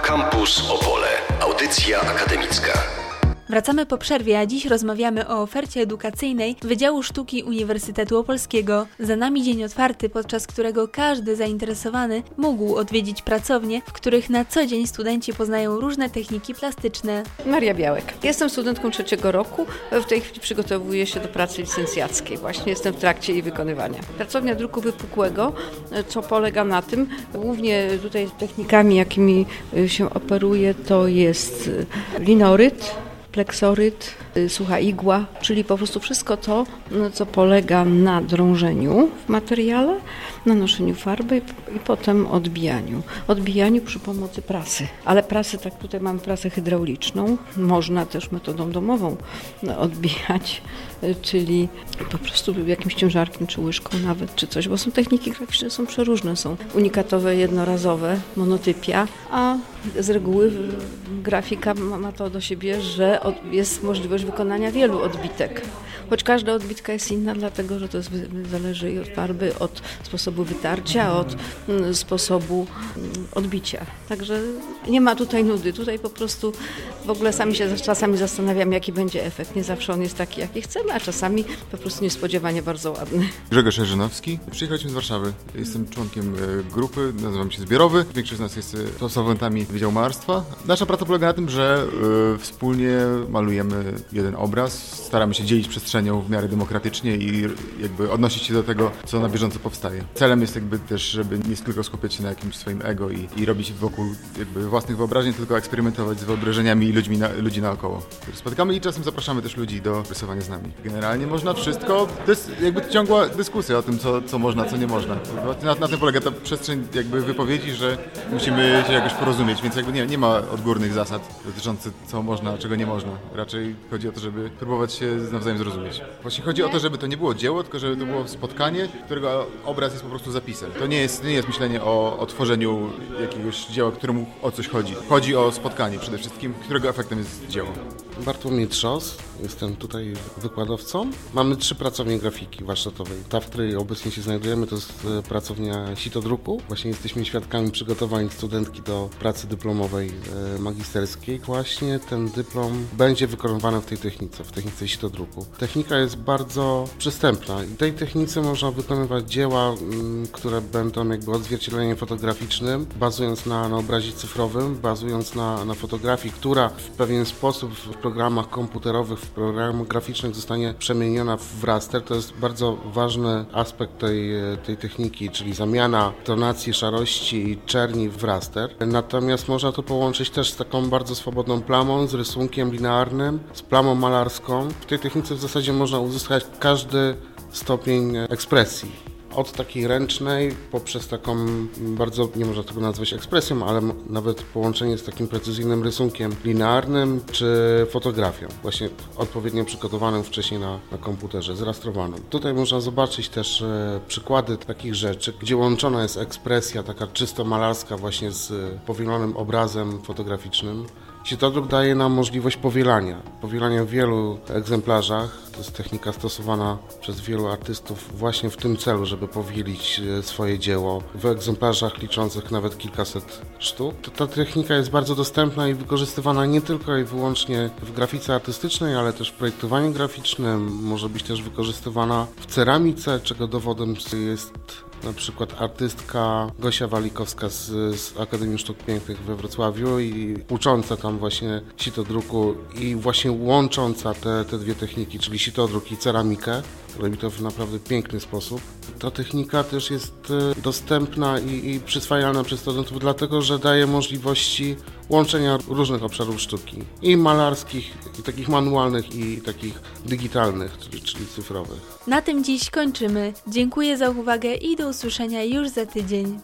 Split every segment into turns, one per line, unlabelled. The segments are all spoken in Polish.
Campus Opole. Audycja akademicka.
Wracamy po przerwie, a dziś rozmawiamy o ofercie edukacyjnej Wydziału Sztuki Uniwersytetu Opolskiego. Za nami dzień otwarty, podczas którego każdy zainteresowany mógł odwiedzić pracownie, w których na co dzień studenci poznają różne techniki plastyczne.
Maria Białek. Jestem studentką 3. roku. W tej chwili przygotowuję się do pracy licencjackiej. Właśnie jestem w trakcie jej wykonywania. Pracownia druku wypukłego, co polega na tym, głównie tutaj technikami, jakimi się operuje, to jest linoryt, pleksoryt, sucha igła, czyli po prostu wszystko to, co polega na drążeniu w materiale, nanoszeniu farby i potem odbijaniu. Odbijaniu przy pomocy prasy. Ale prasy, tak tutaj mamy prasę hydrauliczną, można też metodą domową odbijać, czyli po prostu jakimś ciężarkiem, czy łyżką nawet, czy coś, bo są techniki graficzne, są przeróżne, są unikatowe, jednorazowe, monotypia, a z reguły grafika ma to do siebie, że jest możliwość wykonania wielu odbitek. Choć każda odbitka jest inna, dlatego że to zależy i od farby, od sposobu wytarcia, od sposobu odbicia. Także nie ma tutaj nudy. Tutaj po prostu w ogóle sami się czasami zastanawiamy, jaki będzie efekt. Nie zawsze on jest taki, jaki chcemy, a czasami po prostu niespodziewanie bardzo ładny.
Grzegorz Jerzynowski. Przyjechaliśmy z Warszawy. Jestem członkiem grupy, nazywam się Zbiorowy. Większość z nas jest absolwentami Wydziału Malarstwa. Nasza praca polega na tym, że wspólnie malujemy jeden obraz, staramy się dzielić przestrzenią w miarę demokratycznie i jakby odnosić się do tego, co na bieżąco powstaje. Celem jest jakby też, żeby nie tylko skupiać się na jakimś swoim ego i robić wokół jakby własnych wyobrażeń, tylko eksperymentować z wyobrażeniami ludzi naokoło, których spotykamy i czasem zapraszamy też ludzi do rysowania z nami. Generalnie można wszystko, to jest jakby ciągła dyskusja o tym, co można, co nie można. Na tym polega ta przestrzeń jakby wypowiedzi, że musimy się jakoś porozumieć, więc jakby nie ma odgórnych zasad dotyczących co można, a czego nie można. Raczej chodzi o to, żeby próbować się nawzajem zrozumieć. Właśnie chodzi o to, żeby to nie było dzieło, tylko żeby to było spotkanie, którego obraz jest po prostu zapisem. To nie jest myślenie o tworzeniu jakiegoś dzieła, któremu o coś chodzi. Chodzi o spotkanie przede wszystkim, którego efektem jest dzieło.
Bartłomiej Trzos, jestem tutaj wykładowcą. Mamy 3 pracownie grafiki warsztatowej. Ta, w której obecnie się znajdujemy, to jest pracownia sitodruku. Właśnie jesteśmy świadkami przygotowań studentki do pracy dyplomowej magisterskiej. Właśnie ten dyplom będzie wykonywany w tej technice, w technice sitodruku. Technika jest bardzo przystępna i w tej technice można wykonywać dzieła, które będą jakby odzwierciedleniem fotograficznym, bazując na obrazie cyfrowym, bazując na fotografii, która w pewien sposób w programach komputerowych, w programach graficznych zostanie przemieniona w raster. To jest bardzo ważny aspekt tej techniki, czyli zamiana tonacji szarości i czerni w raster. Natomiast można to połączyć też z taką bardzo swobodną plamą, z rysunkiem linearnym, z plamą malarską. W tej technice w zasadzie można uzyskać każdy stopień ekspresji. Od takiej ręcznej, poprzez taką bardzo, nie można tego nazwać ekspresją, ale nawet połączenie z takim precyzyjnym rysunkiem linearnym czy fotografią, właśnie odpowiednio przygotowanym wcześniej na komputerze, zrastrowanym. Tutaj można zobaczyć też przykłady takich rzeczy, gdzie łączona jest ekspresja taka czysto malarska właśnie z powielonym obrazem fotograficznym. Sitodruk daje nam możliwość powielania w wielu egzemplarzach. To jest technika stosowana przez wielu artystów właśnie w tym celu, żeby powielić swoje dzieło w egzemplarzach liczących nawet kilkaset sztuk. Ta technika jest bardzo dostępna i wykorzystywana nie tylko i wyłącznie w grafice artystycznej, ale też w projektowaniu graficznym. Może być też wykorzystywana w ceramice, czego dowodem jest na przykład artystka Gosia Walikowska z Akademii Sztuk Pięknych we Wrocławiu i ucząca tam właśnie sitodruku i właśnie łącząca te dwie techniki, czyli sitodruk i ceramikę. Robi to w naprawdę piękny sposób. Ta technika też jest dostępna i przyswajalna przez studentów, dlatego że daje możliwości łączenia różnych obszarów sztuki. I malarskich, i takich manualnych, i takich digitalnych, czyli cyfrowych.
Na tym dziś kończymy. Dziękuję za uwagę i do usłyszenia już za tydzień.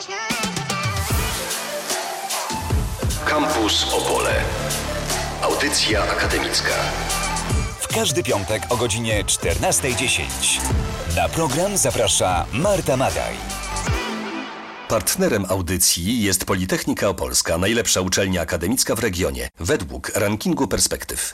Campus Opole. Audycja akademicka.
W każdy piątek o godzinie 14:10. Na program zaprasza Marta Madaj.
Partnerem audycji jest Politechnika Opolska, najlepsza uczelnia akademicka w regionie, według rankingu Perspektyw.